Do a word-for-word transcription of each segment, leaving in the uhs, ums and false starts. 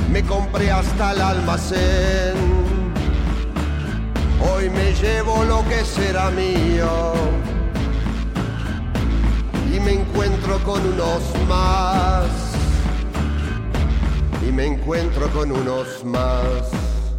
me compré hasta el almacén. Hoy me llevo lo que será mío y me encuentro con unos más, y me encuentro con unos más.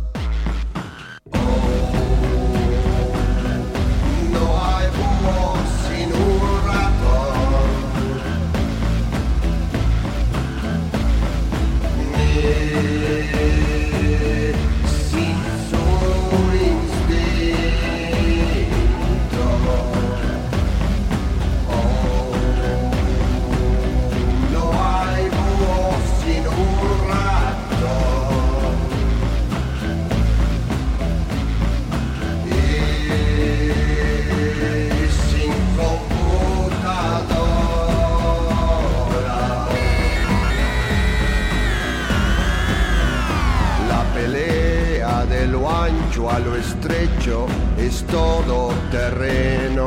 A lo estrecho es todo terreno.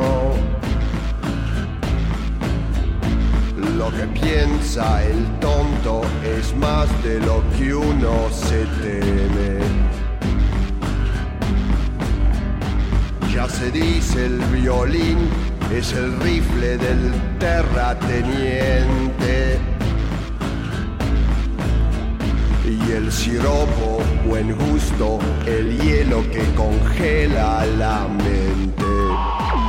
Lo que piensa el tonto es más de lo que uno se teme. Ya se dice el violín es el rifle del terrateniente. Y el siropo, buen gusto, el hielo que congela la mente.